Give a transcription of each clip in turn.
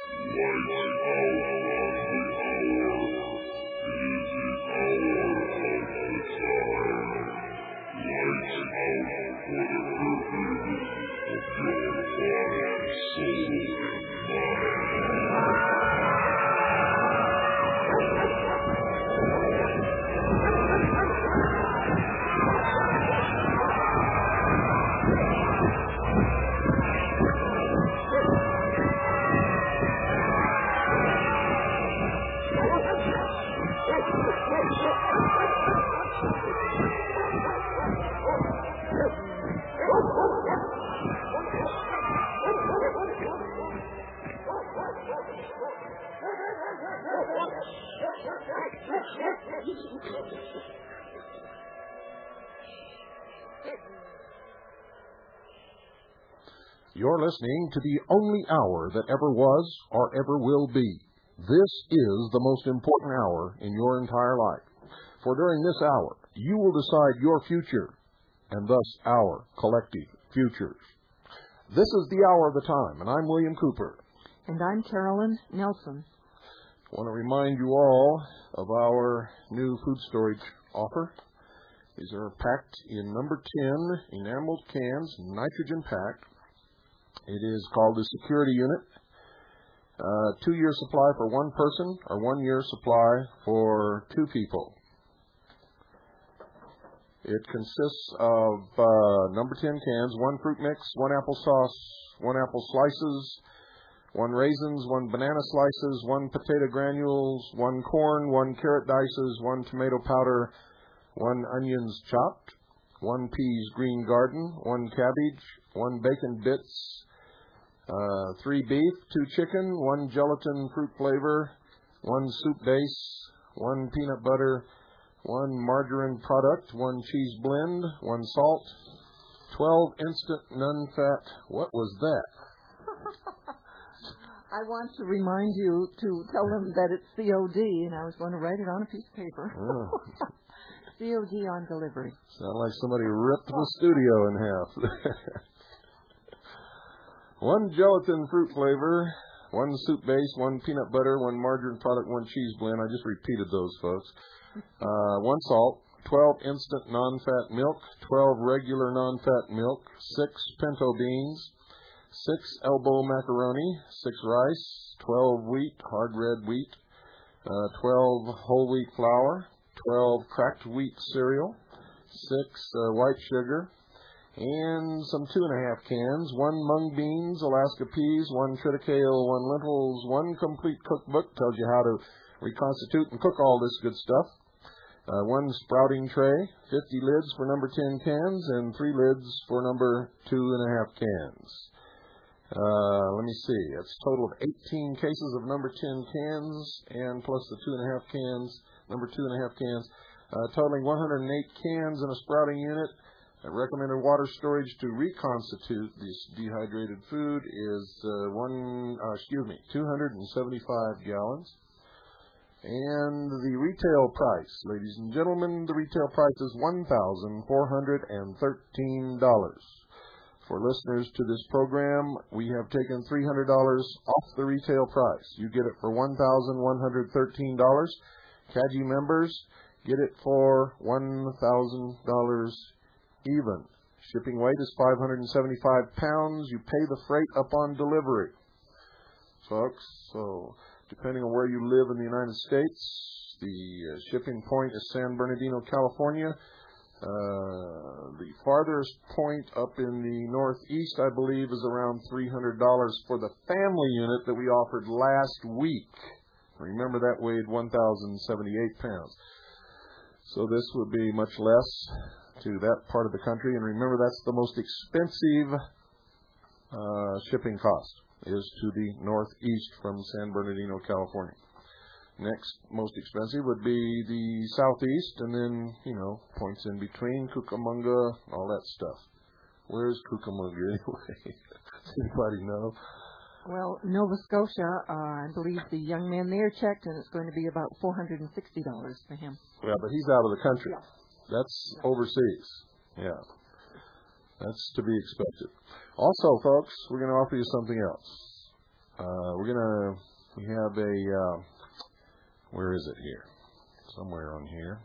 You're listening to the only hour that ever was or ever will be. This is the most important hour in your entire life. For during this hour, you will decide your future, and thus our collective futures. This is the hour of the time, and I'm William Cooper. And I'm Carolyn Nelson. I want to remind you all of our new food storage offer. These are packed in number 10 enameled cans, nitrogen packed. It is called the Security Unit. 2-year supply for one person or 1-year supply for 2 people. It consists of number 10 cans, 1 fruit mix, 1 applesauce, 1 apple slices, 1 raisins, 1 banana slices, 1 potato granules, 1 corn, 1 carrot dices, 1 tomato powder, 1 onions chopped, 1 peas green garden, 1 cabbage, 1 bacon bits, 3 beef, 2 chicken, 1 gelatin fruit flavor, 1 soup base, 1 peanut butter, 1 margarine product, 1 cheese blend, 1 salt, 12 instant non-fat. What was that? I want to remind you to tell them that it's COD, and I was going to write it on a piece of paper. Oh. COD on delivery. Sound like somebody ripped the studio in half. 1 gelatin fruit flavor, 1 soup base, 1 peanut butter, 1 margarine product, 1 cheese blend. I just repeated those, folks. 1 salt, 12 instant non-fat milk, 12 regular non-fat milk, 6 pinto beans, 6 elbow macaroni, 6 rice, 12 wheat, hard red wheat, 12 whole wheat flour, 12 cracked wheat cereal, 6 white sugar, and some 2.5 cans, 1 mung beans, Alaska peas, 1 triticale, 1 lentils, 1 complete cookbook, tells you how to reconstitute and cook all this good stuff, 1 sprouting tray, 50 lids for number 10 cans, and 3 lids for number 2.5 cans. Let me see, it's a total of 18 cases of number 10 cans, and plus the 2.5 cans, number 2.5 cans, totaling 108 cans in a sprouting unit. Recommended water storage to reconstitute this dehydrated food is 275 gallons. And the retail price, ladies and gentlemen, the retail price is $1,413. For listeners to this program, we have taken $300 off the retail price. You get it for $1,113. CAGI members get it for $1,000 even. Shipping weight is 575 pounds. You pay the freight upon delivery, folks. So depending on where you live in the United States, the shipping point is San Bernardino, California. The farthest point up in the northeast, I believe, is around $300 for the family unit that we offered last week. Remember, that weighed 1,078 pounds. So this would be much less to that part of the country. And remember, that's the most expensive shipping cost, is to the northeast from San Bernardino, California. Next most expensive would be the southeast, and then, points in between, Cucamonga, all that stuff. Where's Cucamonga anyway? Does anybody know? Well, Nova Scotia, I believe the young man there checked, and it's going to be about $460 for him. Yeah, but he's out of the country. Yeah. That's overseas. Yeah. That's to be expected. Also, folks, we're going to offer you something else. We have a, where is it here? Somewhere on here.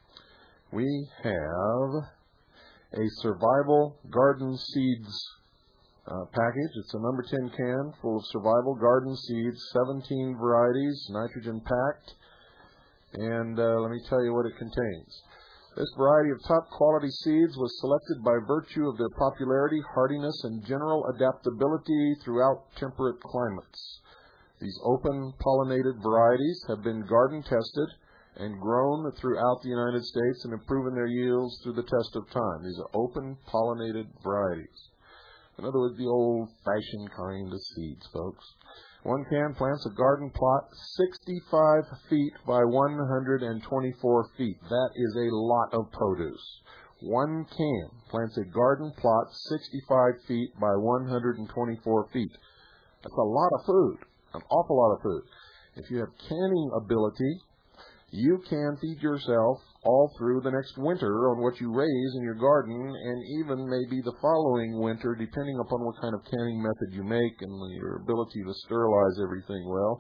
We have a Survival Garden Seeds package. It's a number 10 can full of Survival Garden Seeds, 17 varieties, nitrogen packed. And let me tell you what it contains. This variety of top quality seeds was selected by virtue of their popularity, hardiness, and general adaptability throughout temperate climates. These open pollinated varieties have been garden tested and grown throughout the United States and have proven their yields through the test of time. These are open pollinated varieties. In other words, the old-fashioned kind of seeds, folks. One can plants a garden plot 65 feet by 124 feet. That is a lot of produce. One can plants a garden plot 65 feet by 124 feet. That's a lot of food, an awful lot of food. If you have canning ability, you can feed yourself all through the next winter on what you raise in your garden, and even maybe the following winter, depending upon what kind of canning method you make and your ability to sterilize everything well.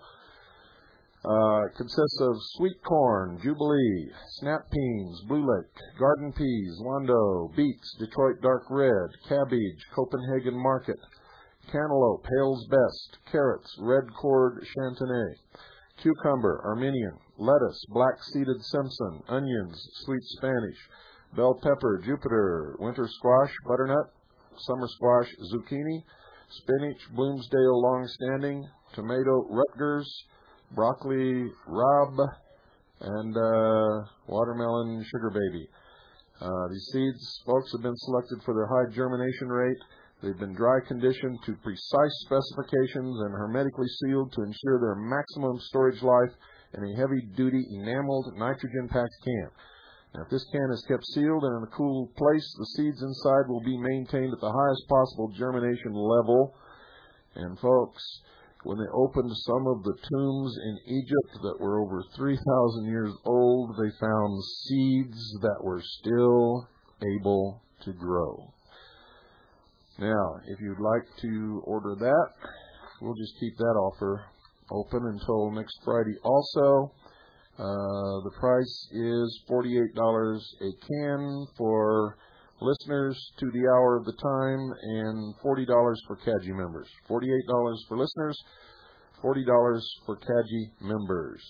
It consists of sweet corn, Jubilee, snap beans, Blue Lake, garden peas, Londo, beets, Detroit dark red, cabbage, Copenhagen market, cantaloupe, Hale's best, carrots, red cord chantenay, cucumber, Armenian, lettuce, black-seeded Simpson, onions, sweet Spanish, bell pepper, Jupiter, winter squash, butternut, summer squash, zucchini, spinach, Bloomsdale long-standing, tomato, Rutgers, broccoli, Rob, and watermelon, sugar baby. These seeds, folks, have been selected for their high germination rate. They've been dry conditioned to precise specifications and hermetically sealed to ensure their maximum storage life in a heavy-duty enameled nitrogen-packed can. Now, if this can is kept sealed and in a cool place, the seeds inside will be maintained at the highest possible germination level. And, folks, when they opened some of the tombs in Egypt that were over 3,000 years old, they found seeds that were still able to grow. Now, if you'd like to order that, we'll just keep that offer open until next Friday also. The price is $48 a can for listeners to the hour of the time and $40 for CAGI members. $48 for listeners, $40 for CAGI members.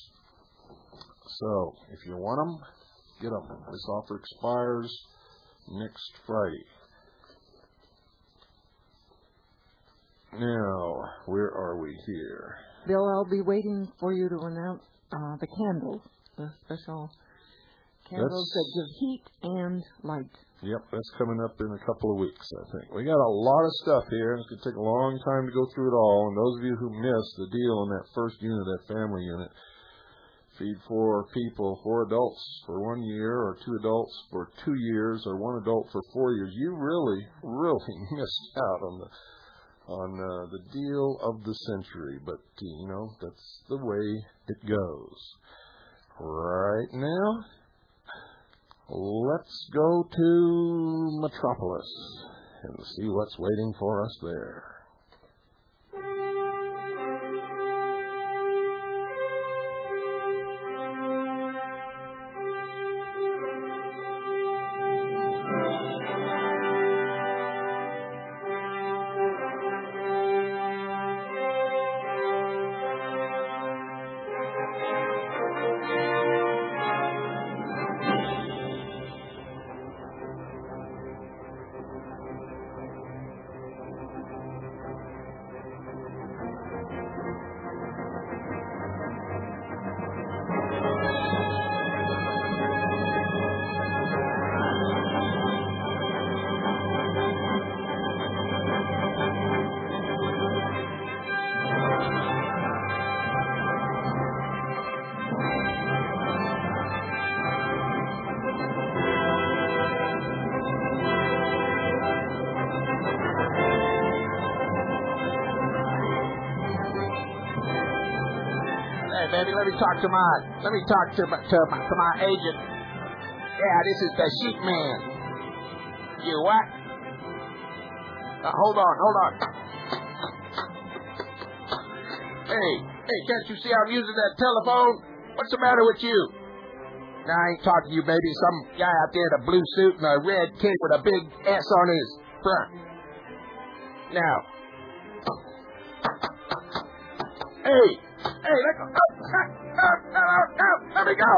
So, if you want them, get them. This offer expires next Friday. Now, where are we here? Bill, I'll be waiting for you to announce the candles, the special candles that give heat and light. Yep, that's coming up in a couple of weeks, I think. We got a lot of stuff here, and it's going to take a long time to go through it all. And those of you who missed the deal on that first unit, that family unit, feed 4 people, 4 adults for 1 year, or 2 adults for 2 years, or 1 adult for 4 years. You really, really missed out on the deal of the century, but, you know, that's the way it goes. Right now, let's go to Metropolis and see what's waiting for us there. Baby, let me talk to my agent. Yeah, this is the sheep man. You what? Hold on. Hey, can't you see I'm using that telephone? What's the matter with you? Now, I ain't talking to you, baby. Some guy out there in a blue suit and a red cape with a big S on his front. Now. Hey, let go. Let me go.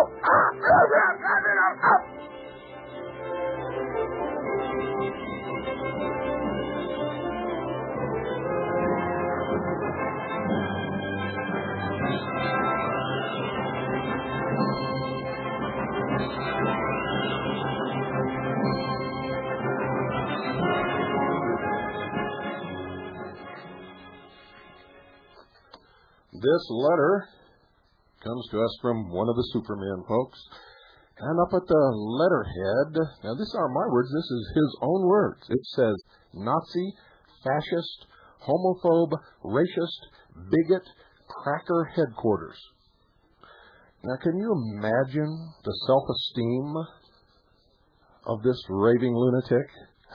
This letter comes to us from one of the Supermen, folks. And up at the letterhead, now these aren't my words, this is his own words. It says, Nazi, fascist, homophobe, racist, bigot, cracker headquarters. Now can you imagine the self-esteem of this raving lunatic?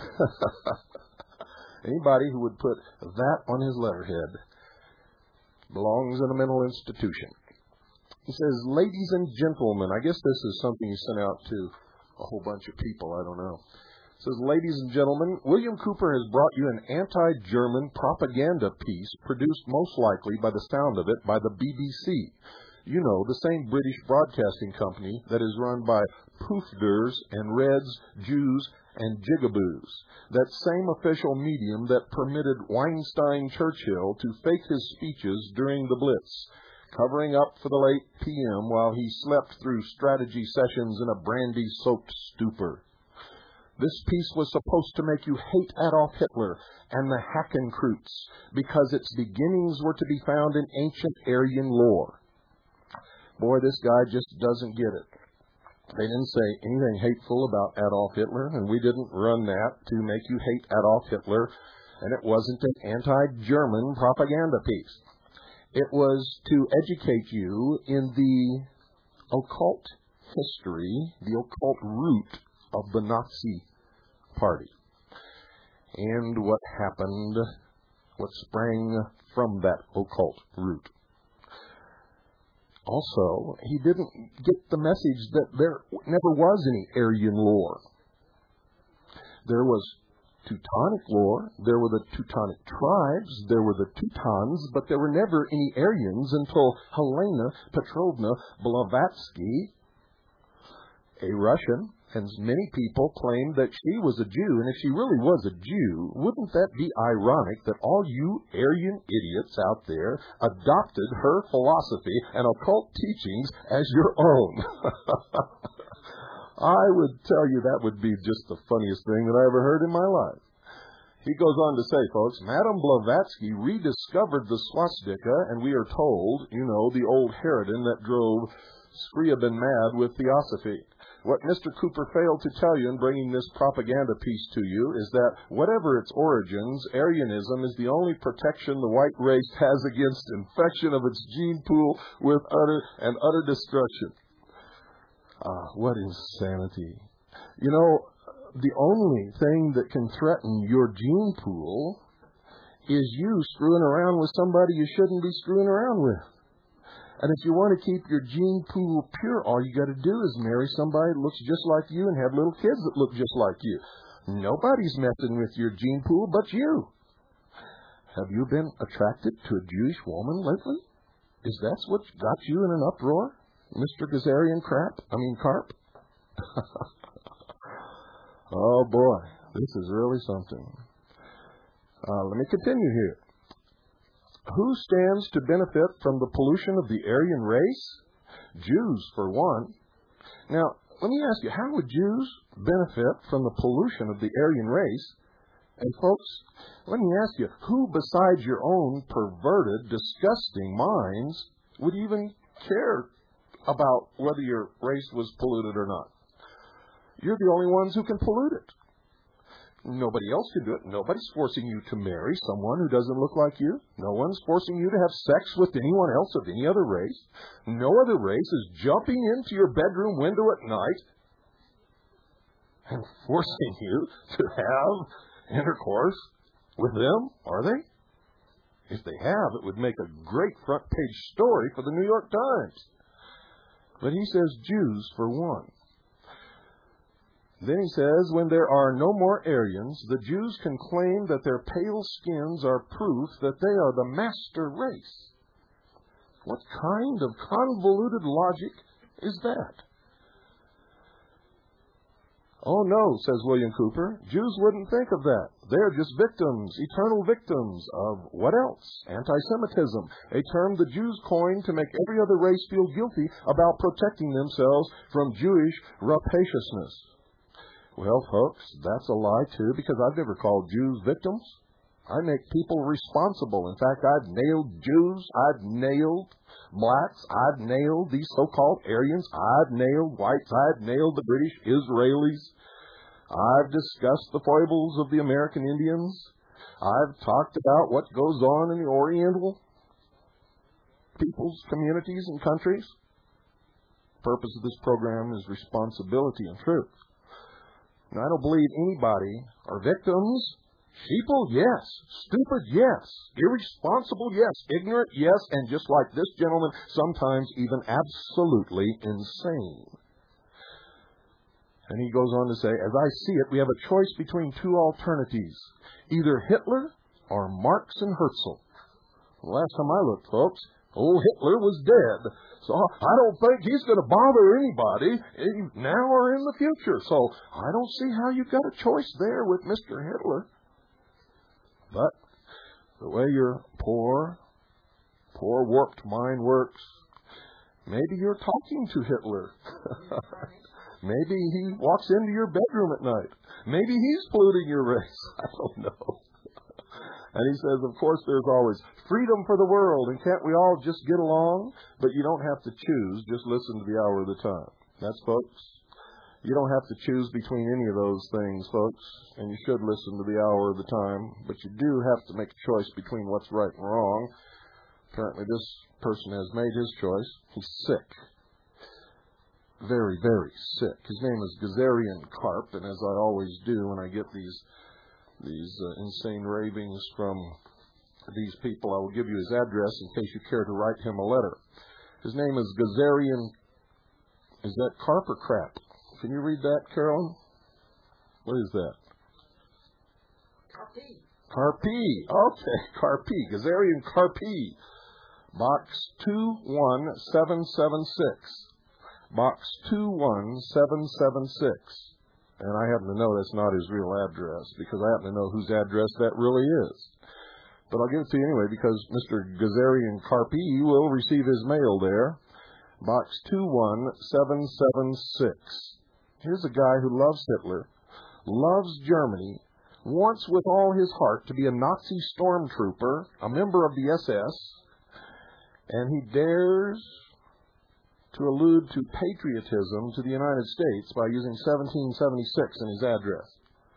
Anybody who would put that on his letterhead belongs in a mental institution. He says, ladies and gentlemen, I guess this is something he sent out to a whole bunch of people, I don't know. It says, ladies and gentlemen, William Cooper has brought you an anti-German propaganda piece produced most likely, by the sound of it, by the BBC. You know, the same British broadcasting company that is run by poofders and Reds, Jews, and jigaboos. That same official medium that permitted Weinstein Churchill to fake his speeches during the Blitz, covering up for the late PM while he slept through strategy sessions in a brandy-soaked stupor. This piece was supposed to make you hate Adolf Hitler and the Hackenkreuz because its beginnings were to be found in ancient Aryan lore. Boy, this guy just doesn't get it. They didn't say anything hateful about Adolf Hitler, and we didn't run that to make you hate Adolf Hitler, and it wasn't an anti-German propaganda piece. It was to educate you in the occult history, the occult root of the Nazi Party, and what happened, what sprang from that occult root. Also, he didn't get the message that there never was any Aryan lore. There was Teutonic lore, there were the Teutonic tribes, there were the Teutons, but there were never any Aryans until Helena Petrovna Blavatsky, a Russian, and many people claimed that she was a Jew. And if she really was a Jew, wouldn't that be ironic that all you Aryan idiots out there adopted her philosophy and occult teachings as your own? I would tell you that would be just the funniest thing that I ever heard in my life. He goes on to say, folks, Madame Blavatsky rediscovered the swastika, and we are told, you know, the old harridan that drove Scriabin mad with theosophy. What Mr. Cooper failed to tell you in bringing this propaganda piece to you is that, whatever its origins, Aryanism is the only protection the white race has against infection of its gene pool with utter destruction. What insanity. You know, the only thing that can threaten your gene pool is you screwing around with somebody you shouldn't be screwing around with. And if you want to keep your gene pool pure, all you got to do is marry somebody that looks just like you and have little kids that look just like you. Nobody's messing with your gene pool but you. Have you been attracted to a Jewish woman lately? Is that what got you in an uproar, Mr. Gazarian Carp? Oh, boy, this is really something. Let me continue here. Who stands to benefit from the pollution of the Aryan race? Jews, for one. Now, let me ask you, how would Jews benefit from the pollution of the Aryan race? And folks, let me ask you, who besides your own perverted, disgusting minds would even care about whether your race was polluted or not? You're the only ones who can pollute it. Nobody else can do it. Nobody's forcing you to marry someone who doesn't look like you. No one's forcing you to have sex with anyone else of any other race. No other race is jumping into your bedroom window at night and forcing you to have intercourse with them, are they? If they have, it would make a great front-page story for the New York Times. But he says Jews for one. Then he says, when there are no more Aryans, the Jews can claim that their pale skins are proof that they are the master race. What kind of convoluted logic is that? Oh, no, says William Cooper. Jews wouldn't think of that. They're just victims, eternal victims of what else? Anti-Semitism, a term the Jews coined to make every other race feel guilty about protecting themselves from Jewish rapaciousness. Well, folks, that's a lie, too, because I've never called Jews victims. I make people responsible. In fact, I've nailed Jews. I've nailed blacks. I've nailed these so-called Aryans. I've nailed whites. I've nailed the British Israelis. I've discussed the foibles of the American Indians. I've talked about what goes on in the Oriental peoples, communities, and countries. The purpose of this program is responsibility and truth. And I don't believe anybody are victims. Sheeple, yes. Stupid, yes. Irresponsible, yes. Ignorant, yes. And just like this gentleman, sometimes even absolutely insane. And he goes on to say, as I see it, we have a choice between two alternatives. Either Hitler or Marx and Herzl. The last time I looked, folks, old Hitler was dead. So I don't think he's going to bother anybody now or in the future. So I don't see how you've got a choice there with Mr. Hitler. But the way your poor warped mind works, maybe you're talking to Hitler. Maybe he walks into your bedroom at night. Maybe he's polluting your race. I don't know. And he says, of course, there's always freedom for the world, and can't we all just get along? But you don't have to choose. Just listen to the hour of the time. That's, folks. You don't have to choose between any of those things, folks, and you should listen to the hour of the time, but you do have to make a choice between what's right and wrong. Apparently this person has made his choice. He's sick. Very, very sick. His name is Gazarian Karp, and as I always do when I get these insane ravings from these people, I will give you his address in case you care to write him a letter. His name is Gazarian. Is that Karp or Crap? Can you read that, Carolyn? What is that? Carpi. Carpi. Okay, Carpi. Gazarian Carpi. Box 21776. Box 21776. And I happen to know that's not his real address because I happen to know whose address that really is. But I'll give it to you anyway because Mr. Gazarian Carpi will receive his mail there. Box 21776. Here's a guy who loves Hitler, loves Germany, wants with all his heart to be a Nazi stormtrooper, a member of the SS, and he dares to allude to patriotism to the United States by using 1776 in his address.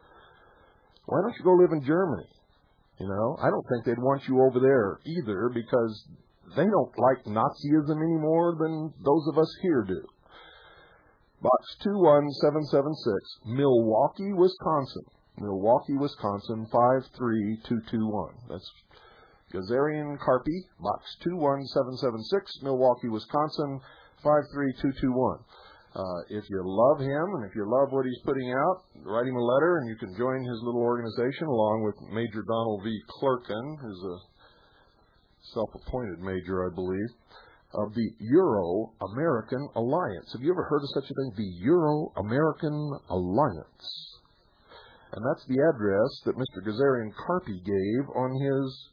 Why don't you go live in Germany? You know, I don't think they'd want you over there either because they don't like Nazism any more than those of us here do. Box 21776, Milwaukee, Wisconsin. Milwaukee, Wisconsin, 53221. That's Gazarian Carpi, Box 21776, Milwaukee, Wisconsin, 53221. If you love him and if you love what he's putting out, write him a letter and you can join his little organization along with Major Donald V. Clerkin, who's a self-appointed major, I believe, of the Euro-American Alliance. Have you ever heard of such a thing? The Euro-American Alliance. And that's the address that Mr. Gazarian Carpi gave on his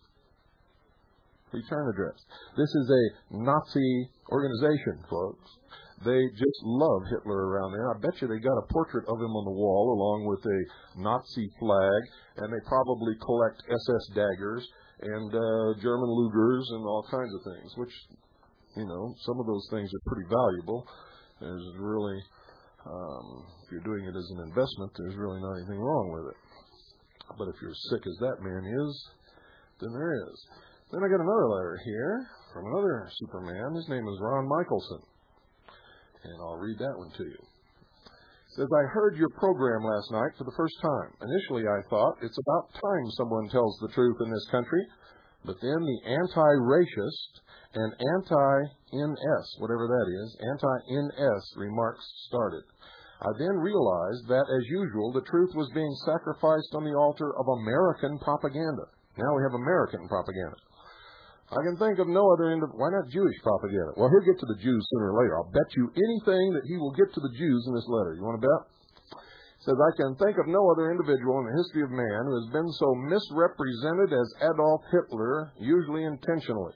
return address. This is a Nazi organization, folks. They just love Hitler around there. I bet you they got a portrait of him on the wall along with a Nazi flag, and they probably collect SS daggers and German Lugers and all kinds of things, which, you know, some of those things are pretty valuable. There's really, if you're doing it as an investment, there's really not anything wrong with it. But if you're as sick as that man is, then there is. Then I got another letter here from another Superman. His name is Ron Michelson. And I'll read that one to you. It says, I heard your program last night for the first time. Initially, I thought it's about time someone tells the truth in this country. But then the anti-racist and anti-NS, whatever that is, anti-NS remarks started. I then realized that, as usual, the truth was being sacrificed on the altar of American propaganda. Now we have American propaganda. I can think of no other end of... Why not Jewish propaganda? Well, he'll get to the Jews sooner or later. I'll bet you anything that he will get to the Jews in this letter. You want to bet? It says, I can think of no other individual in the history of man who has been so misrepresented as Adolf Hitler, usually intentionally.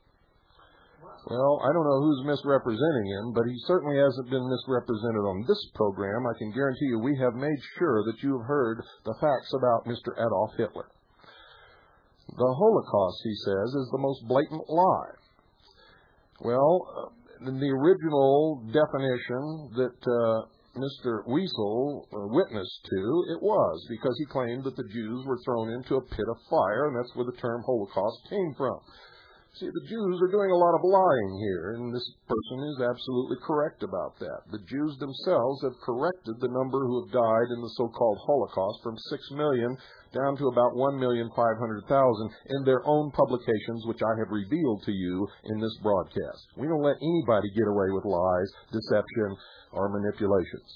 Well, I don't know who's misrepresenting him, but he certainly hasn't been misrepresented on this program. I can guarantee you we have made sure that you have heard the facts about Mr. Adolf Hitler. The Holocaust, he says, is the most blatant lie. Well, in the original definition that Mr. Wiesel witnessed to, it was, because he claimed that the Jews were thrown into a pit of fire, and that's where the term Holocaust came from. See, the Jews are doing a lot of lying here, and this person is absolutely correct about that. The Jews themselves have corrected the number who have died in the so-called Holocaust from 6 million down to about 1,500,000 in their own publications, which I have revealed to you in this broadcast. We don't let anybody get away with lies, deception, or manipulations.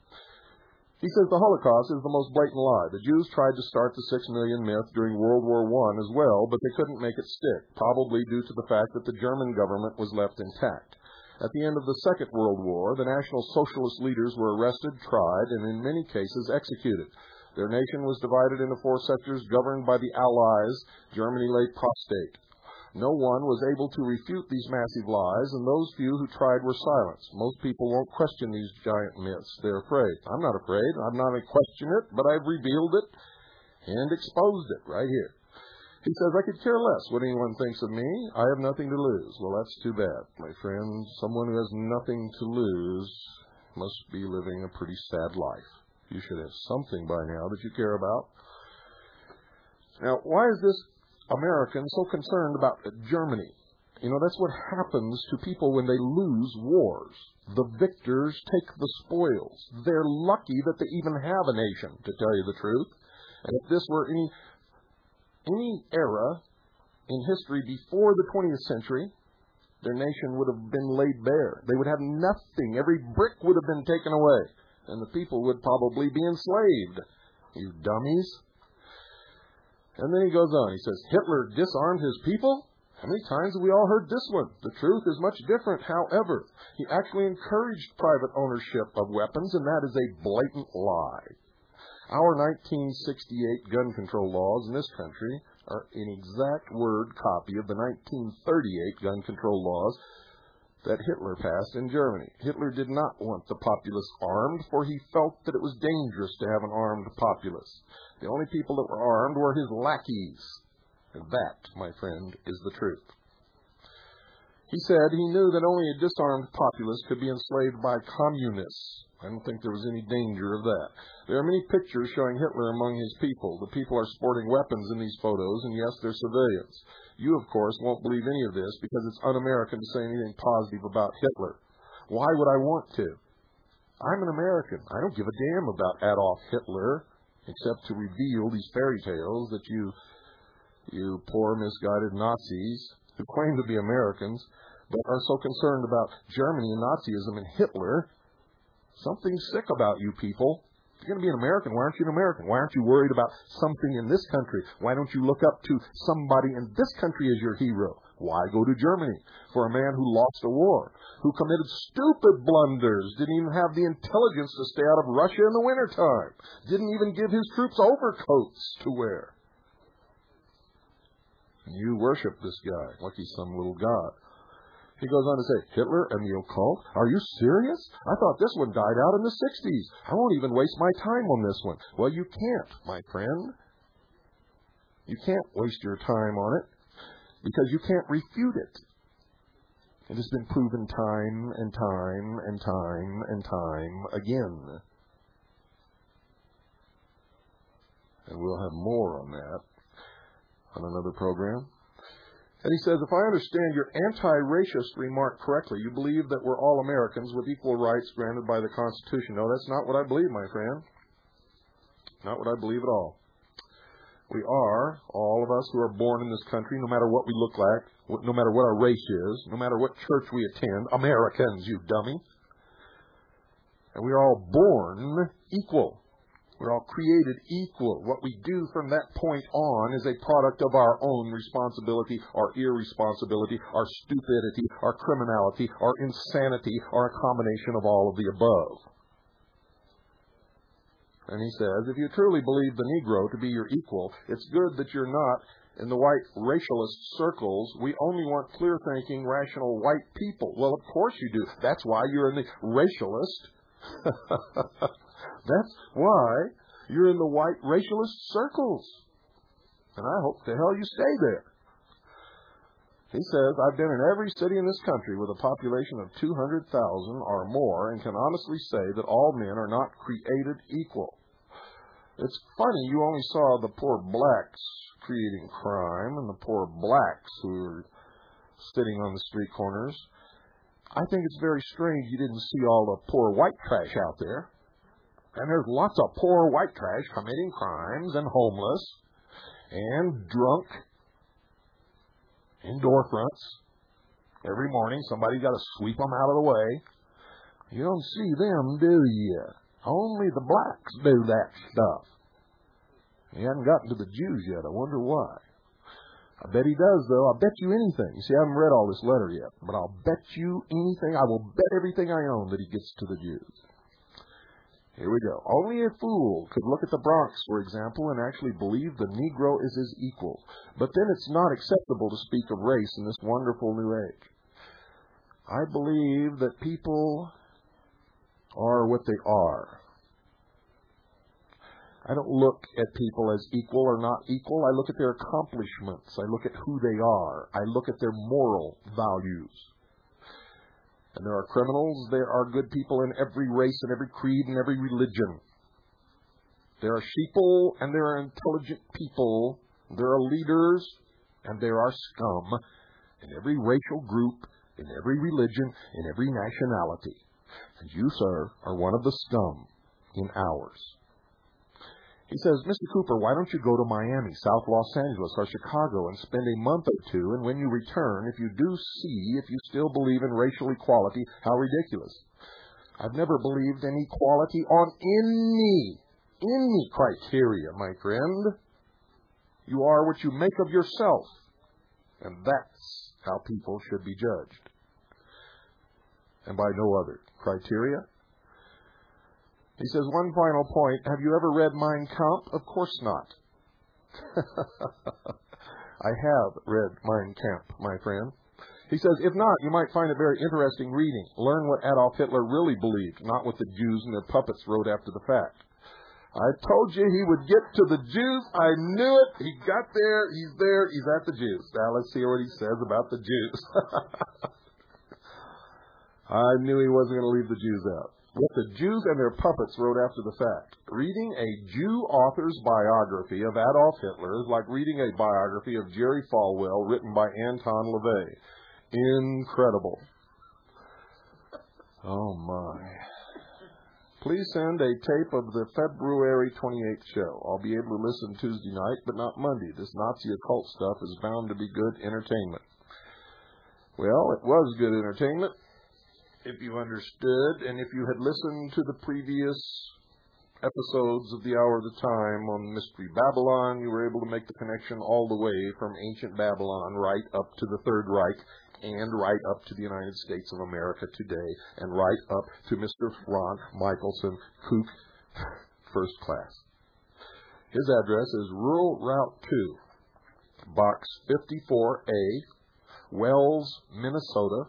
He says the Holocaust is the most blatant lie. The Jews tried to start the 6 million myth during World War I as well, but they couldn't make it stick, probably due to the fact that the German government was left intact. At the end of the Second World War, the National Socialist leaders were arrested, tried, and in many cases executed. Their nation was divided into 4 sectors governed by the Allies. Germany lay prostrate. No one was able to refute these massive lies, and those few who tried were silenced. Most people won't question these giant myths. They're afraid. I'm not afraid. I'm not going to question it, but I've revealed it and exposed it right here. He says, I could care less what anyone thinks of me. I have nothing to lose. Well, that's too bad, my friend. Someone who has nothing to lose must be living a pretty sad life. You should have something by now that you care about. Now, why is this American so concerned about Germany? You know, that's what happens to people when they lose wars. The victors take the spoils. They're lucky that they even have a nation, to tell you the truth. And if this were any era in history before the 20th century, their nation would have been laid bare. They would have nothing. Every brick would have been taken away, and the people would probably be enslaved. You dummies. And then he goes on. He says, Hitler disarmed his people? How many times have we all heard this one? The truth is much different, however. He actually encouraged private ownership of weapons, and that is a blatant lie. Our 1968 gun control laws in this country are an exact word copy of the 1938 gun control laws that Hitler passed in Germany. Hitler did not want the populace armed, for he felt that it was dangerous to have an armed populace. The only people that were armed were his lackeys. And that, my friend, is the truth. He said he knew that only a disarmed populace could be enslaved by communists. I don't think there was any danger of that. There are many pictures showing Hitler among his people. The people are sporting weapons in these photos, and yes, they're civilians. You, of course, won't believe any of this because it's un-American to say anything positive about Hitler. Why would I want to? I'm an American. I don't give a damn about Adolf Hitler, except to reveal these fairy tales that you poor misguided Nazis who claim to be Americans but are so concerned about Germany and Nazism and Hitler. Something's sick about you people. If you're going to be an American, why aren't you an American? Why aren't you worried about something in this country? Why don't you look up to somebody in this country as your hero? Why go to Germany for a man who lost a war, who committed stupid blunders, didn't even have the intelligence to stay out of Russia in the wintertime, didn't even give his troops overcoats to wear? And you worship this guy like he's some little god. He goes on to say, Hitler and the occult? Are you serious? I thought this one died out in the 60s. I won't even waste my time on this one. Well, you can't, my friend. You can't waste your time on it because you can't refute it. It has been proven time and time and time and time again. And we'll have more on that on another program. And he says, if I understand your anti-racist remark correctly, you believe that we're all Americans with equal rights granted by the Constitution. No, that's not what I believe, my friend. Not what I believe at all. We are, all of us who are born in this country, no matter what we look like, no matter what our race is, no matter what church we attend, Americans, you dummy. And we are all born equal. We're all created equal. What we do from that point on is a product of our own responsibility, our irresponsibility, our stupidity, our criminality, our insanity, or a combination of all of the above. And he says, if you truly believe the Negro to be your equal, it's good that you're not in the white racialist circles. We only want clear-thinking, rational white people. Well, of course you do. That's why you're in the racialist. That's why you're in the white racialist circles. And I hope the hell you stay there. He says, I've been in every city in this country with a population of 200,000 or more and can honestly say that all men are not created equal. It's funny, you only saw the poor blacks creating crime and the poor blacks who were sitting on the street corners. I think it's very strange you didn't see all the poor white trash out there. And there's lots of poor white trash committing crimes and homeless and drunk in door fronts. Every morning somebody's got to sweep them out of the way. You don't see them, do you? Only the blacks do that stuff. He hasn't gotten to the Jews yet. I wonder why. I bet he does, though. I'll bet you anything. You see, I haven't read all this letter yet, but I'll bet you anything. I will bet everything I own that he gets to the Jews. Here we go. Only a fool could look at the Bronx, for example, and actually believe the Negro is his equal. But then it's not acceptable to speak of race in this wonderful new age. I believe that people are what they are. I don't look at people as equal or not equal. I look at their accomplishments. I look at who they are. I look at their moral values. And there are criminals, there are good people in every race and every creed and every religion. There are sheeple and there are intelligent people. There are leaders and there are scum in every racial group, in every religion, in every nationality. And you, sir, are one of the scum in ours. He says, Mr. Cooper, why don't you go to Miami, South Los Angeles, or Chicago and spend a month or two, and when you return, if you do see, if you still believe in racial equality, how ridiculous. I've never believed in equality on any criteria, my friend. You are what you make of yourself, and that's how people should be judged. And by no other criteria. He says, one final point. Have you ever read Mein Kampf? Of course not. I have read Mein Kampf, my friend. He says, if not, you might find it very interesting reading. Learn what Adolf Hitler really believed, not what the Jews and their puppets wrote after the fact. I told you he would get to the Jews. I knew it. He got there. He's there. He's at the Jews. Now let's see what he says about the Jews. I knew he wasn't going to leave the Jews out. What the Jews and their puppets wrote after the fact. Reading a Jew author's biography of Adolf Hitler is like reading a biography of Jerry Falwell written by Anton LaVey. Incredible. Oh, my. Please send a tape of the February 28th show. I'll be able to listen Tuesday night, but not Monday. This Nazi occult stuff is bound to be good entertainment. Well, it was good entertainment. If you understood, and if you had listened to the previous episodes of the Hour of the Time on Mystery Babylon, you were able to make the connection all the way from ancient Babylon right up to the Third Reich and right up to the United States of America today and right up to Mr. Ron Michelson, Kook, First Class. His address is Rural Route 2, Box 54A, Wells, Minnesota,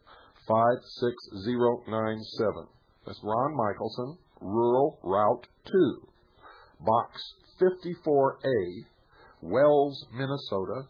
56097. That's Ron Michelson, Rural Route 2, Box 54A, Wells, Minnesota,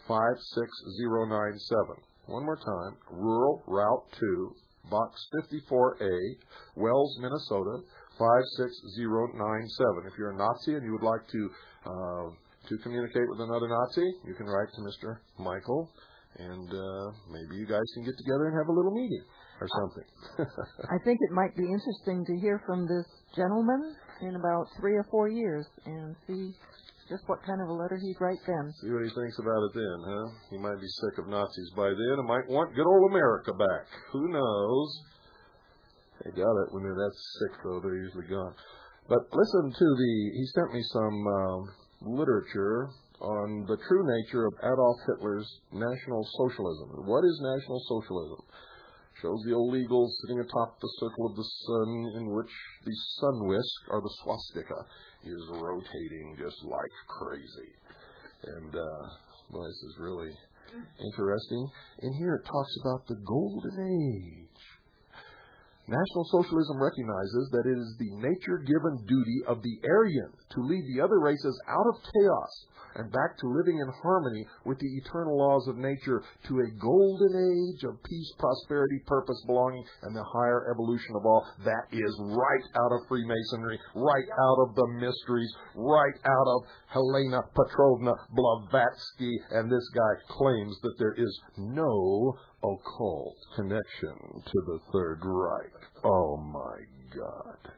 56097. One more time, Rural Route 2, Box 54A, Wells, Minnesota, 56097. If you're a Nazi and you would like to communicate with another Nazi, you can write to Mr. Michael. And maybe you guys can get together and have a little meeting or something. I think it might be interesting to hear from this gentleman in about 3 or 4 years and see just what kind of a letter he'd write then. See what he thinks about it then, huh? He might be sick of Nazis by then and might want good old America back. Who knows? They got it when they're that sick, though. They're usually gone. But listen to he sent me some literature on the true nature of Adolf Hitler's National Socialism. What is National Socialism? Shows the old eagle sitting atop the circle of the sun, in which the sun whisk, or the swastika, is rotating just like crazy. And, well, this is really interesting. In here it talks about the golden age. National Socialism recognizes that it is the nature-given duty of the Aryan to lead the other races out of chaos and back to living in harmony with the eternal laws of nature, to a golden age of peace, prosperity, purpose, belonging, and the higher evolution of all. That is right out of Freemasonry, right out of the mysteries, right out of Helena Petrovna Blavatsky, and this guy claims that there is no occult connection to the Third Reich. Oh, my God.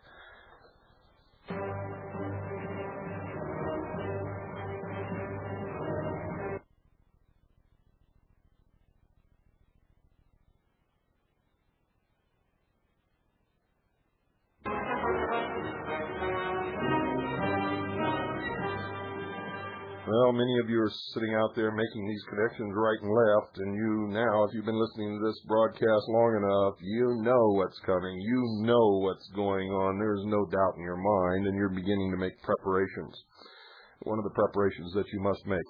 Well, many of you are sitting out there making these connections right and left, and you now, if you've been listening to this broadcast long enough, you know what's coming. You know what's going on. There's no doubt in your mind, and you're beginning to make preparations. One of the preparations that you must make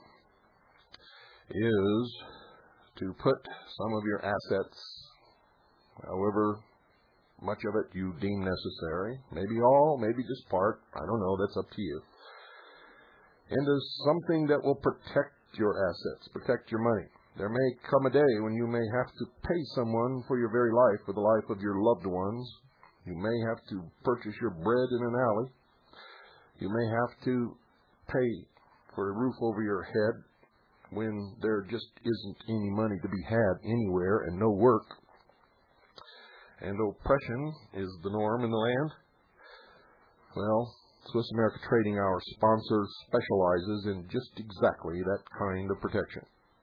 is to put some of your assets, however much of it you deem necessary, maybe all, maybe just part, I don't know, that's up to you, into something that will protect your assets, protect your money. There may come a day when you may have to pay someone for your very life, for the life of your loved ones. You may have to purchase your bread in an alley. You may have to pay for a roof over your head when there just isn't any money to be had anywhere and no work. And oppression is the norm in the land. Well, Swiss America Trading, our sponsor, specializes in just exactly that kind of protection.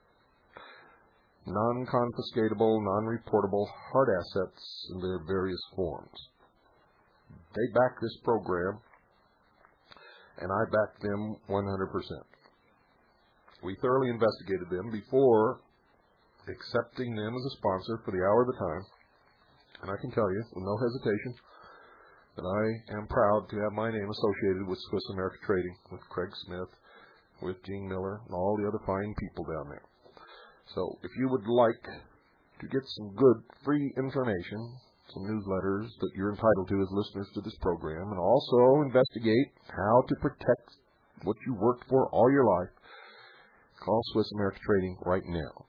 Non-confiscatable, non-reportable hard assets in their various forms. They back this program, and I back them 100%. We thoroughly investigated them before accepting them as a sponsor for the hour of the time, and I can tell you, with no hesitation, that I am proud to have my name associated with Swiss America Trading, with Craig Smith, with Gene Miller, and all the other fine people down there. So if you would like to get some good free information, some newsletters that you're entitled to as listeners to this program, and also investigate how to protect what you worked for all your life, call Swiss America Trading right now.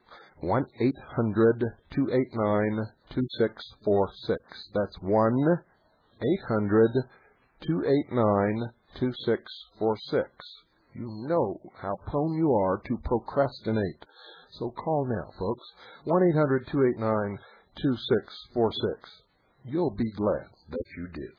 1-800-289-2646. That's 1-800-289-2646. You know how prone you are to procrastinate. So call now, folks. 1-800-289-2646. You'll be glad that you did.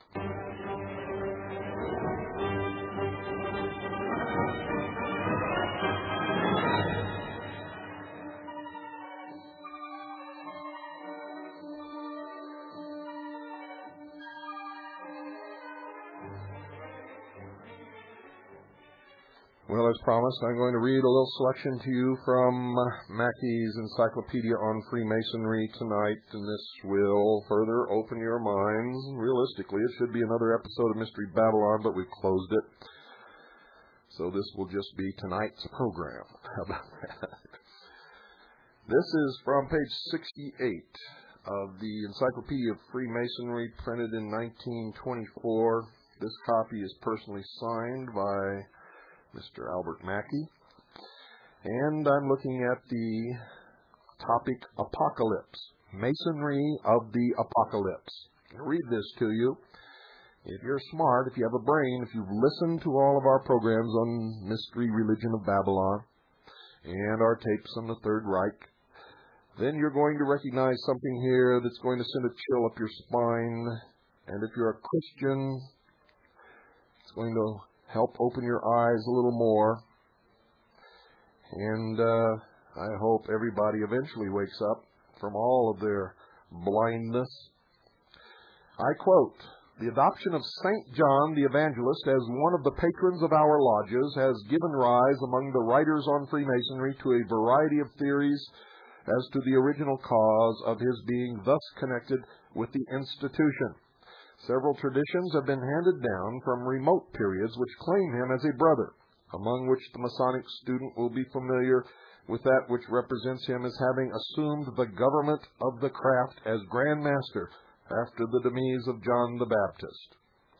Well, as promised, I'm going to read a little selection to you from Mackey's Encyclopedia on Freemasonry tonight, and this will further open your minds. Realistically, it should be another episode of Mystery Babylon, but we've closed it. So this will just be tonight's program. How about that? This is from page 68 of the Encyclopedia of Freemasonry, printed in 1924. This copy is personally signed by Mr. Albert Mackey, and I'm looking at the topic Apocalypse, Masonry of the Apocalypse. I'll read this to you. If you're smart, if you have a brain, if you've listened to all of our programs on Mystery Religion of Babylon and our tapes on the Third Reich, then you're going to recognize something here that's going to send a chill up your spine. And if you're a Christian, it's going to help open your eyes a little more. And I hope everybody eventually wakes up from all of their blindness. I quote, "The adoption of St. John the Evangelist as one of the patrons of our lodges has given rise among the writers on Freemasonry to a variety of theories as to the original cause of his being thus connected with the institution. Several traditions have been handed down from remote periods which claim him as a brother, among which the Masonic student will be familiar with that which represents him as having assumed the government of the craft as Grand Master after the demise of John the Baptist.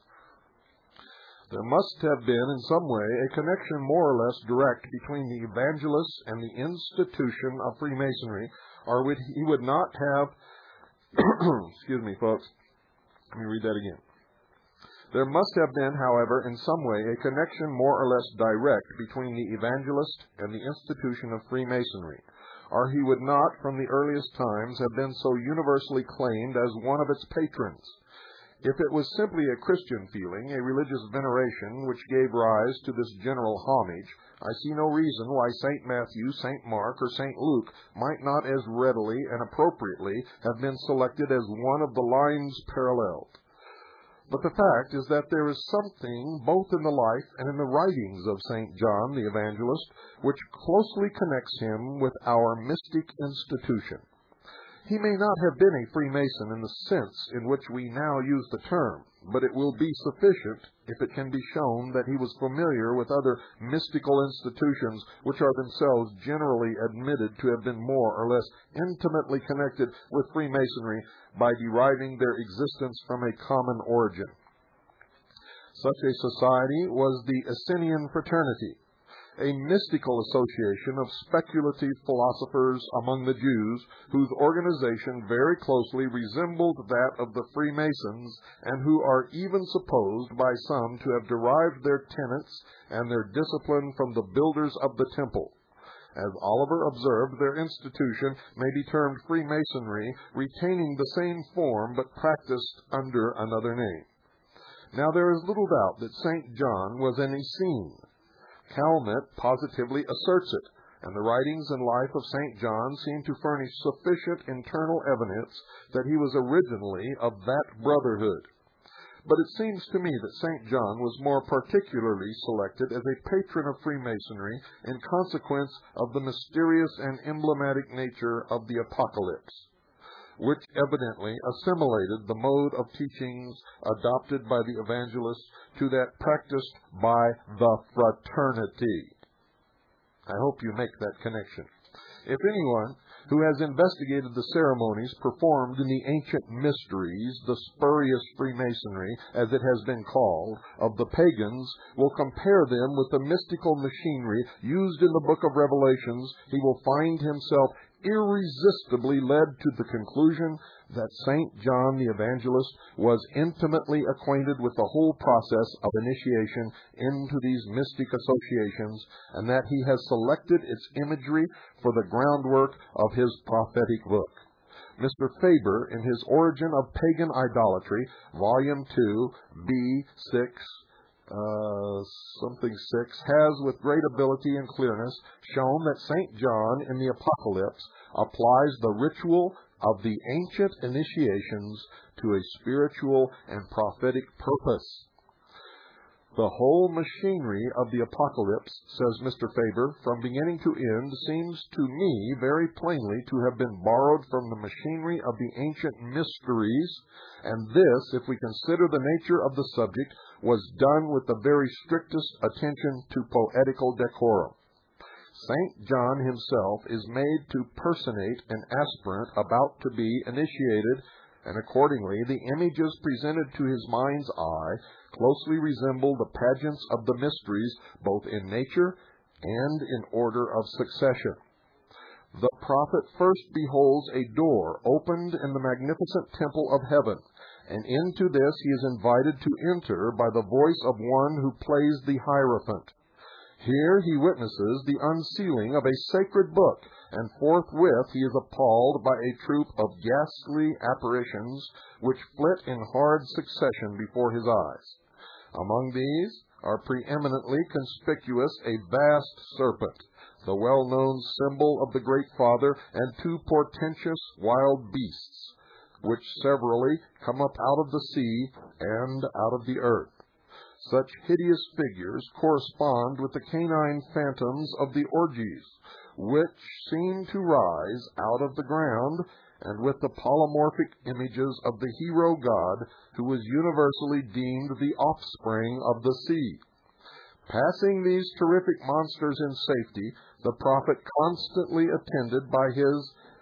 There must have been in some way a connection more or less direct between the evangelist and the institution of Freemasonry, or he would not have, excuse me, folks, let me read that again. There must have been, however, in some way a connection more or less direct between the evangelist and the institution of Freemasonry, or he would not, from the earliest times, have been so universally claimed as one of its patrons. If it was simply a Christian feeling, a religious veneration which gave rise to this general homage, I see no reason why St. Matthew, St. Mark, or St. Luke might not as readily and appropriately have been selected as one of the lines paralleled. But the fact is that there is something both in the life and in the writings of St. John the Evangelist which closely connects him with our mystic institution. He may not have been a Freemason in the sense in which we now use the term, but it will be sufficient if it can be shown that he was familiar with other mystical institutions which are themselves generally admitted to have been more or less intimately connected with Freemasonry by deriving their existence from a common origin. Such a society was the Essenian Fraternity, a mystical association of speculative philosophers among the Jews, whose organization very closely resembled that of the Freemasons, and who are even supposed by some to have derived their tenets and their discipline from the builders of the temple. As Oliver observed, their institution may be termed Freemasonry, retaining the same form but practiced under another name. Now there is little doubt that St. John was an Essene. Calmet positively asserts it, and the writings and life of St. John seem to furnish sufficient internal evidence that he was originally of that brotherhood. But it seems to me that St. John was more particularly selected as a patron of Freemasonry in consequence of the mysterious and emblematic nature of the Apocalypse, which evidently assimilated the mode of teachings adopted by the evangelists to that practiced by the fraternity. I hope you make that connection. If anyone who has investigated the ceremonies performed in the ancient mysteries, the spurious Freemasonry, as it has been called, of the pagans, will compare them with the mystical machinery used in the book of Revelations, he will find himself irresistibly led to the conclusion that St. John the Evangelist was intimately acquainted with the whole process of initiation into these mystic associations, and that he has selected its imagery for the groundwork of his prophetic book. Mr. Faber, in his Origin of Pagan Idolatry, Volume 2, B6, something 6, has with great ability and clearness shown that St. John in the Apocalypse applies the ritual of the ancient initiations to a spiritual and prophetic purpose. The whole machinery of the Apocalypse, says Mr. Faber, from beginning to end, seems to me very plainly to have been borrowed from the machinery of the ancient mysteries, and this, if we consider the nature of the subject, was done with the very strictest attention to poetical decorum. St. John himself is made to personate an aspirant about to be initiated, and accordingly the images presented to his mind's eye closely resemble the pageants of the mysteries, both in nature and in order of succession. The prophet first beholds a door opened in the magnificent temple of heaven, and into this he is invited to enter by the voice of one who plays the hierophant. Here he witnesses the unsealing of a sacred book, and forthwith he is appalled by a troop of ghastly apparitions which flit in hard succession before his eyes. Among these are preeminently conspicuous a vast serpent, the well-known symbol of the Great Father, and two portentous wild beasts, which severally come up out of the sea and out of the earth. Such hideous figures correspond with the canine phantoms of the orgies, which seem to rise out of the ground, and with the polymorphic images of the hero god who was universally deemed the offspring of the sea. Passing these terrific monsters in safety, the prophet, constantly attended by his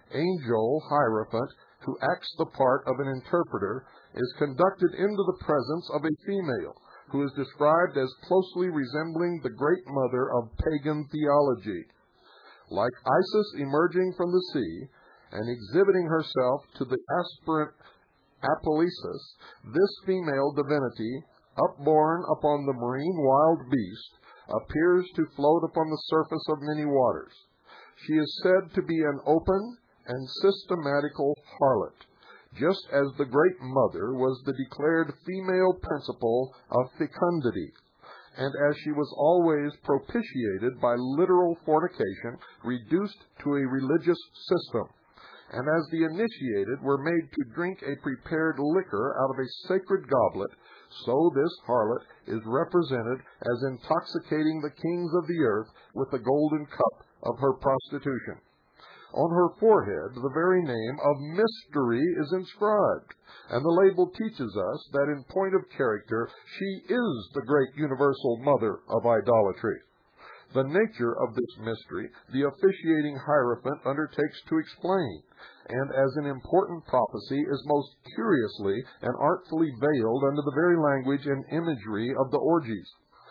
angel Hierophant, who acts the part of an interpreter, is conducted into the presence of a female, who is described as closely resembling the great mother of pagan theology. Like Isis emerging from the sea and exhibiting herself to the aspirant Apollonius, this female divinity, upborne upon the marine wild beast, appears to float upon the surface of many waters. She is said to be an open and systematical harlot, just as the great mother was the declared female principle of fecundity, and as she was always propitiated by literal fornication, reduced to a religious system, and as the initiated were made to drink a prepared liquor out of a sacred goblet, so this harlot is represented as intoxicating the kings of the earth with the golden cup of her prostitution. On her forehead, the very name of mystery is inscribed, and the label teaches us that in point of character, she is the great universal mother of idolatry. The nature of this mystery, the officiating Hierophant undertakes to explain, and as an important prophecy is most curiously and artfully veiled under the very language and imagery of the orgies.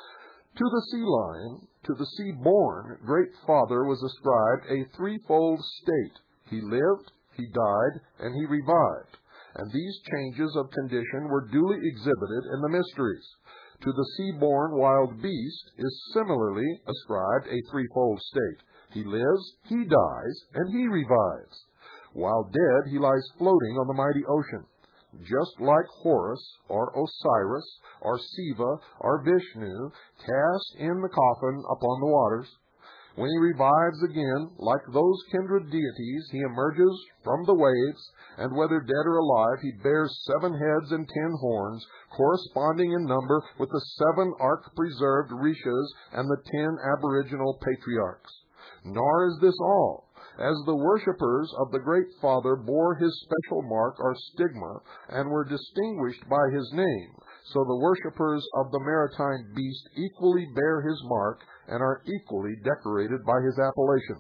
To the sea lion, to the sea-born Great Father was ascribed a threefold state. He lived, he died, and he revived, and these changes of condition were duly exhibited in the mysteries. To the sea-born wild beast is similarly ascribed a threefold state. He lives, he dies, and he revives. While dead, he lies floating on the mighty ocean, just like Horus, or Osiris, or Siva, or Vishnu, cast in the coffin upon the waters. When he revives again, like those kindred deities, he emerges from the waves, and whether dead or alive, he bears 7 heads and 10 horns, corresponding in number with the 7 ark-preserved Rishas and the 10 aboriginal patriarchs. Nor is this all. As the worshippers of the Great Father bore his special mark or stigma and were distinguished by his name, so the worshippers of the maritime beast equally bear his mark and are equally decorated by his appellation.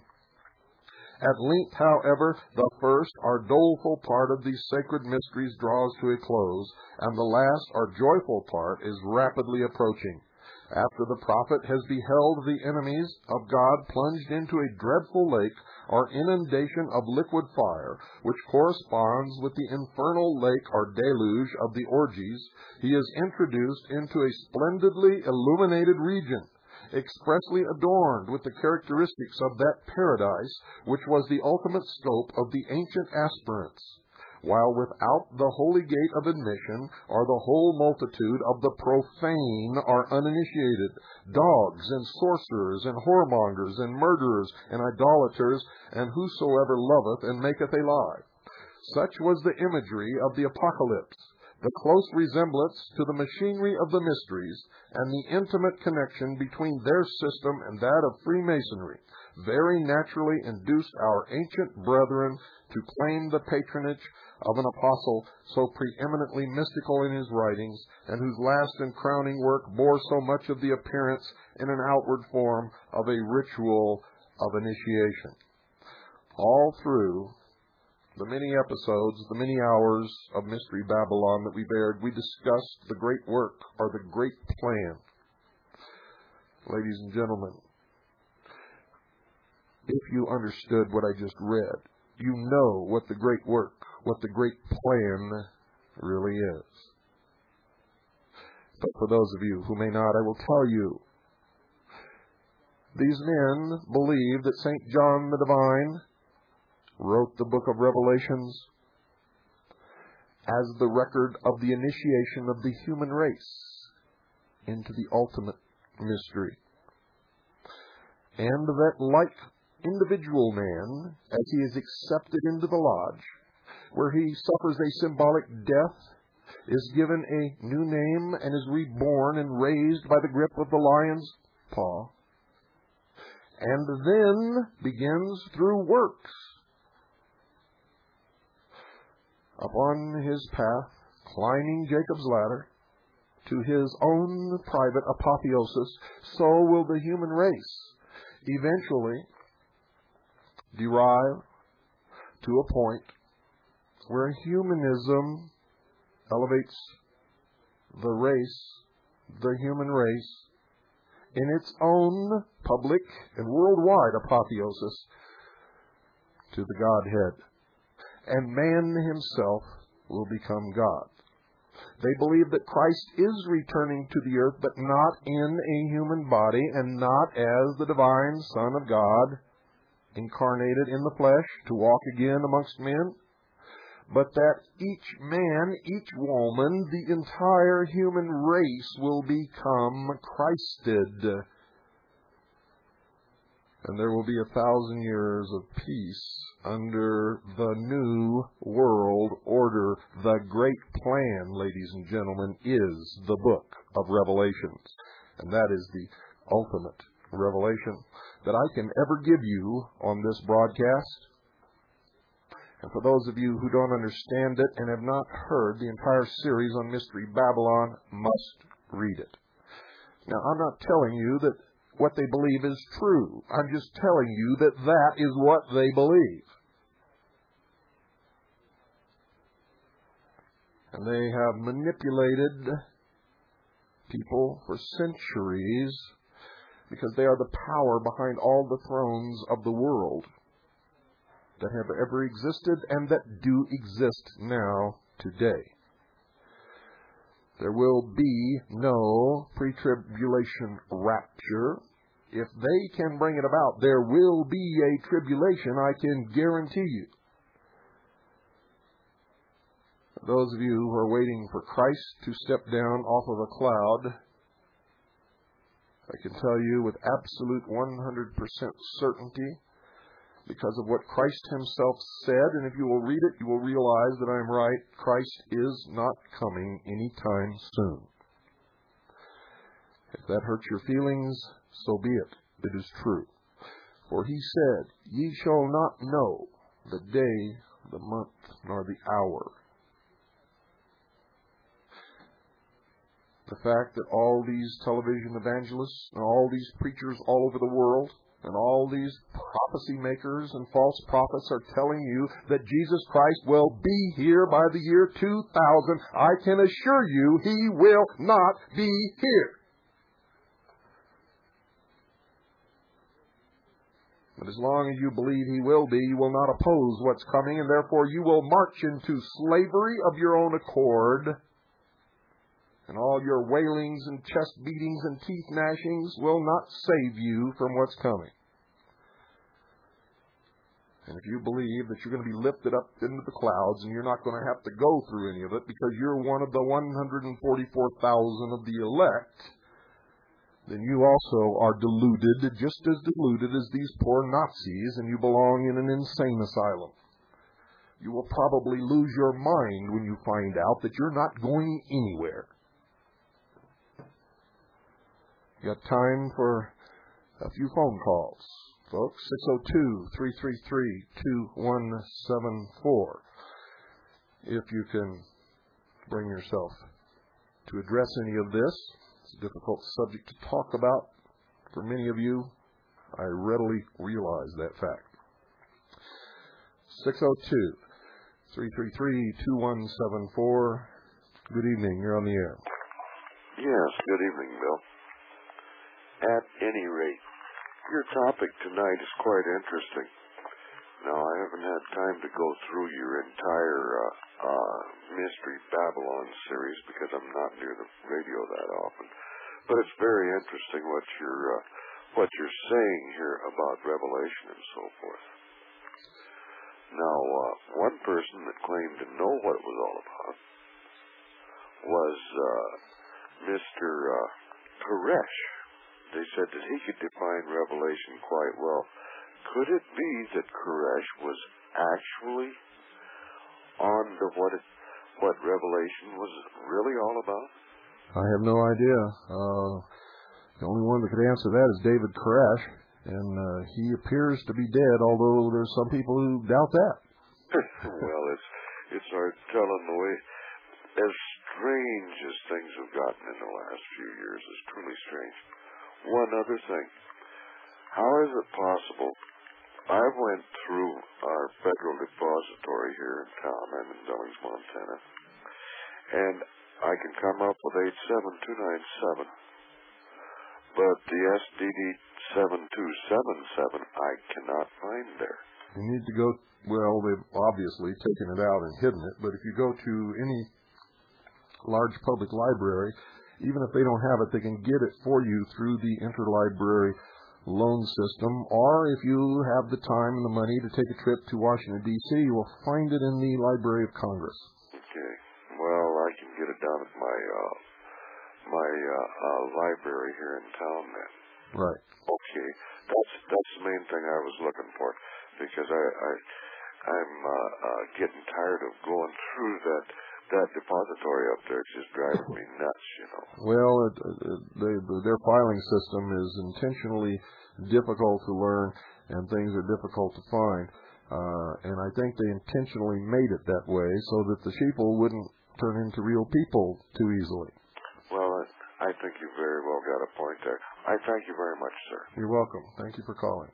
At length, however, the first or doleful part of these sacred mysteries draws to a close, and the last or joyful part is rapidly approaching. After the prophet has beheld the enemies of God plunged into a dreadful lake or inundation of liquid fire, which corresponds with the infernal lake or deluge of the orgies, he is introduced into a splendidly illuminated region, expressly adorned with the characteristics of that paradise which was the ultimate scope of the ancient aspirants, while without the holy gate of admission are the whole multitude of the profane or uninitiated, dogs and sorcerers and whoremongers and murderers and idolaters, and whosoever loveth and maketh a lie. Such was the imagery of the Apocalypse, the close resemblance to the machinery of the mysteries, and the intimate connection between their system and that of Freemasonry, very naturally induced our ancient brethren to claim the patronage of an apostle so preeminently mystical in his writings, and whose last and crowning work bore so much of the appearance in an outward form of a ritual of initiation. All through the many episodes, the many hours of Mystery Babylon that we bared, we discussed the great work, or the great plan. Ladies and gentlemen, if you understood what I just read, you know what the great work, what the great plan really is. But for those of you who may not, I will tell you. These men believe that St. John the Divine wrote the book of Revelations as the record of the initiation of the human race. into the ultimate mystery. And that like individual man, as he is accepted into the lodge, where he suffers a symbolic death, is given a new name, and is reborn and raised by the grip of the lion's paw, and then begins through works upon his path, climbing Jacob's ladder to his own private apotheosis, so will the human race eventually derive to a point where humanism elevates the human race, in its own public and worldwide apotheosis to the Godhead. And man himself will become God. They believe that Christ is returning to the earth, but not in a human body, and not as the divine Son of God, incarnated in the flesh to walk again amongst men, but that each man, each woman, the entire human race will become Christed. And there will be 1,000 years of peace under the new world order. The great plan, ladies and gentlemen, is the book of Revelations. And that is the ultimate revelation that I can ever give you on this broadcast. And for those of you who don't understand it and have not heard the entire series on Mystery Babylon, must read it. Now, I'm not telling you that what they believe is true. I'm just telling you that that is what they believe. And they have manipulated people for centuries because they are the power behind all the thrones of the world that have ever existed and that do exist now today. There will be no pre-tribulation rapture. If they can bring it about, there will be a tribulation, I can guarantee you. Those of you who are waiting for Christ to step down off of a cloud, I can tell you with absolute 100% certainty, because of what Christ himself said, and if you will read it, you will realize that I'm right. Christ is not coming anytime soon. If that hurts your feelings, so be it. It is true. For he said, "Ye shall not know the day, the month, nor the hour." The fact that all these television evangelists and all these preachers all over the world and all these prophecy makers and false prophets are telling you that Jesus Christ will be here by the year 2000, I can assure you he will not be here. But as long as you believe he will be, you will not oppose what's coming, and therefore you will march into slavery of your own accord. And all your wailings and chest beatings and teeth gnashings will not save you from what's coming. And if you believe that you're going to be lifted up into the clouds and you're not going to have to go through any of it because you're one of the 144,000 of the elect, then you also are deluded, just as deluded as these poor Nazis, and you belong in an insane asylum. You will probably lose your mind when you find out that you're not going anywhere. You got time for a few phone calls, folks. 602-333-2174. If you can bring yourself to address any of this. It's a difficult subject to talk about for many of you. I readily realize that fact. 602-333-2174. Good evening. You're on the air. Yes, good evening, Bill. At any rate, your topic tonight is quite interesting. Now, I haven't had time to go through your entire Mystery Babylon series because I'm not near the radio that often. But it's very interesting what you're saying here about Revelation and so forth. Now, one person that claimed to know what it was all about was Mr. Koresh. They said that he could define Revelation quite well. Could it be that Koresh was actually on to what Revelation was really all about? I have no idea. The only one that could answer that is David Koresh, and he appears to be dead, although there's some people who doubt that. Well, it's hard telling the way. As strange as things have gotten in the last few years, it's truly strange. One other thing. How is it possible? I went through our federal depository here in town. I'm in Billings, Montana. And I can come up with 87297. But the SDD 7277 I cannot find there. You need to go, well, they've obviously taken it out and hidden it, but if you go to any large public library, even if they don't have it, they can get it for you through the interlibrary loan system, or if you have the time and the money to take a trip to Washington, D.C., you will find it in the Library of Congress. Okay. Well, I can get it down at my library here in town then. Right. Okay. That's the main thing I was looking for, because I'm getting tired of going through that depository up there. It's just driving me nuts, you know. Well, their filing system is intentionally difficult to learn, and things are difficult to find. And I think they intentionally made it that way so that the sheeple wouldn't turn into real people too easily. Well, I think you very well got a point there. I thank you very much, sir. You're welcome. Thank you for calling.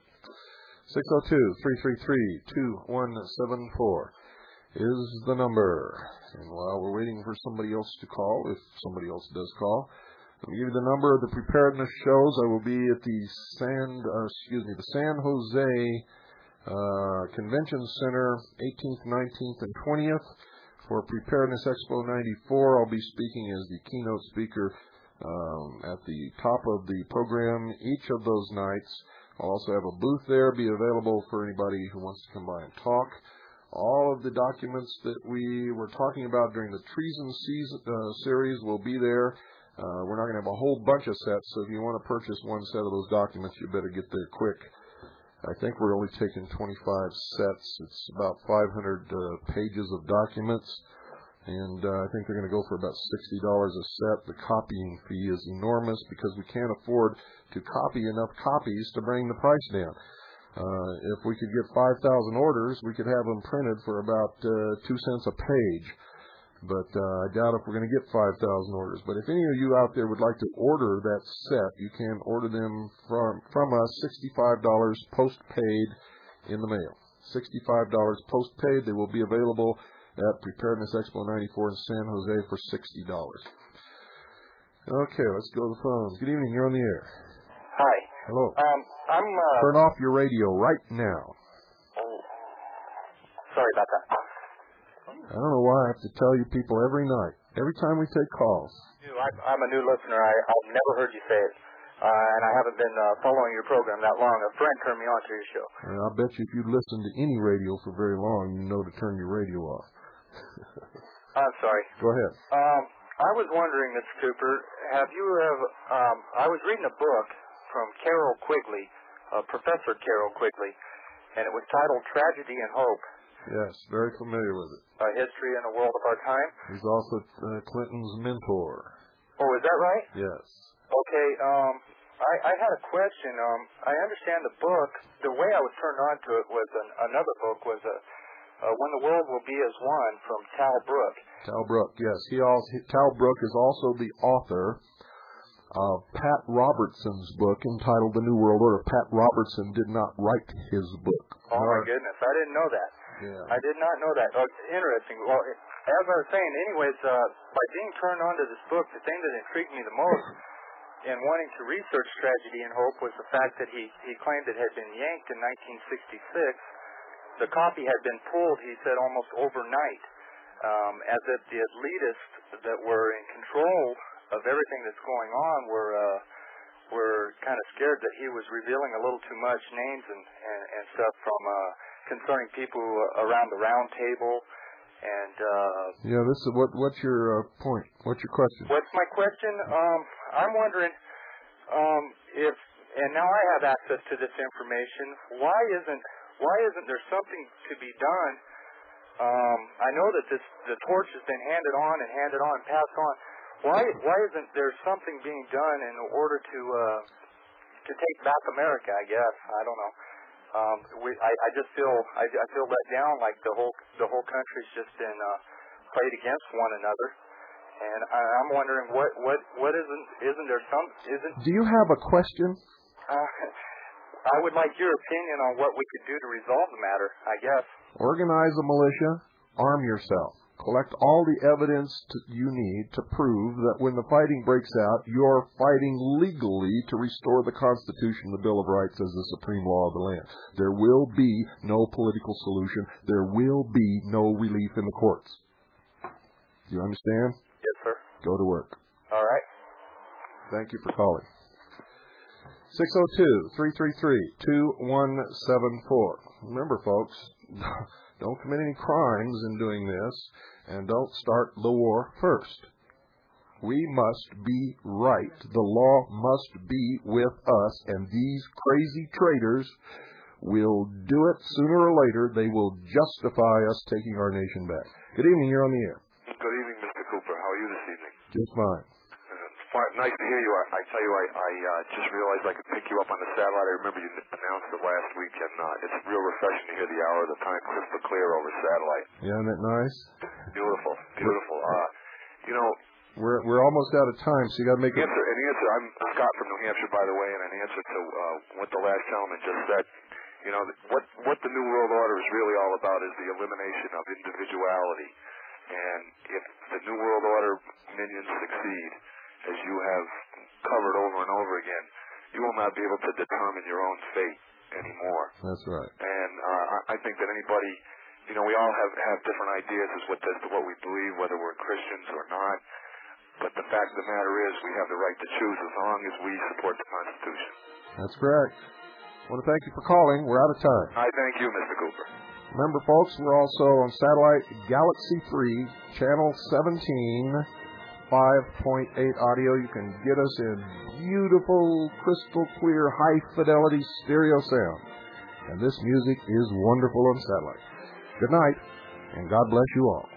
602-333-2174 is the number. And while we're waiting for somebody else to call, if somebody else does call, let me give you the number of the preparedness shows. I will be at the San Jose Convention Center, 18th, 19th, and 20th. For Preparedness Expo 94, I'll be speaking as the keynote speaker at the top of the program each of those nights. I'll also have a booth there, be available for anybody who wants to come by and talk. All of the documents that we were talking about during the Treason series will be there. We're not going to have a whole bunch of sets, so if you want to purchase one set of those documents, you better get there quick. I think we're only taking 25 sets. It's about 500 pages of documents, and I think they're going to go for about $60 a set. The copying fee is enormous because we can't afford to copy enough copies to bring the price down. If we could get 5,000 orders, we could have them printed for about 2 cents a page. But I doubt if we're going to get 5,000 orders. But if any of you out there would like to order that set, you can order them from us, $65 post-paid in the mail. $65 post-paid. They will be available at Preparedness Expo 94 in San Jose for $60. Okay, let's go to the phones. Good evening. You're on the air. Hi. Hello. I'm Turn off your radio right now. Oh, sorry about that. I don't know why I have to tell you people every night, every time we take calls. I'm a new listener. I've never heard you say it, and I haven't been following your program that long. A friend turned me on to your show. And I'll bet you if you listen to any radio for very long, you know to turn your radio off. I'm sorry. Go ahead. I was wondering, Mr. Cooper, I was reading a book from Carroll Quigley, Professor Carroll Quigley, and it was titled Tragedy and Hope. Yes, very familiar with it. A History in the World of Our Time. He's also Clinton's mentor. Oh, is that right? Yes. Okay, I had a question. I understand the book. The way I was turned on to it was another book was When the World Will Be as One from Tal Brook. Tal Brook, yes. Tal Brook is also the author of Pat Robertson's book entitled The New World Order. Pat Robertson did not write his book. Oh, my goodness. I didn't know that. Yeah. I did not know that. Oh, it's interesting. Well, as I was saying, anyways, by being turned on to this book, the thing that intrigued me the most in wanting to research Tragedy and Hope was the fact that he claimed it had been yanked in 1966. The copy had been pulled, he said, almost overnight, as if the elitists that were in control of everything that's going on were kind of scared that he was revealing a little too much names and stuff from concerning people around the round table. And yeah, this is what's your point? What's your question? What's my question? I'm wondering, And now I have access to this information. Why isn't there something to be done? I know that the torch has been handed on, passed on. Why isn't there something being done in order to take back America? I guess I don't know. I just feel let down, like the whole country's just been played against one another. And I'm wondering what isn't there some isn't. Do you have a question? I would like your opinion on what we could do to resolve the matter, I guess. Organize a militia, arm yourself, collect all the evidence you need to prove that when the fighting breaks out, you're fighting legally to restore the Constitution, the Bill of Rights, as the supreme law of the land. There will be no political solution. There will be no relief in the courts. Do you understand? Yes, sir. Go to work. All right. Thank you for calling. 602-333-2174. Remember, folks, don't commit any crimes in doing this, and don't start the war first. We must be right. The law must be with us, and these crazy traitors will do it sooner or later. They will justify us taking our nation back. Good evening. You're on the air. Good evening, Mr. Cooper. How are you this evening? Just fine. Nice to hear you. I tell you, I just realized I could pick you up on the satellite. I remember you announced it last week, and it's real refreshing to hear the hour of the time crystal clear over satellite. Yeah, isn't that nice? Beautiful, beautiful. We're almost out of time, so you got to make an answer. I'm Scott from New Hampshire, by the way, and an answer to what the last gentleman just said. You know, what the New World Order is really all about is the elimination of individuality. And if the New World Order minions succeed, as you have covered over and over again, you will not be able to determine your own fate anymore. That's right. And I think that anybody, we all have different ideas as to what we believe, whether we're Christians or not. But the fact of the matter is, we have the right to choose as long as we support the Constitution. That's correct. I want to thank you for calling. We're out of time. I thank you, Mr. Cooper. Remember, folks, we're also on satellite Galaxy 3, channel 17. 5.8 audio. You can get us in beautiful, crystal clear, high fidelity stereo sound. And this music is wonderful on satellite. Good night, and God bless you all.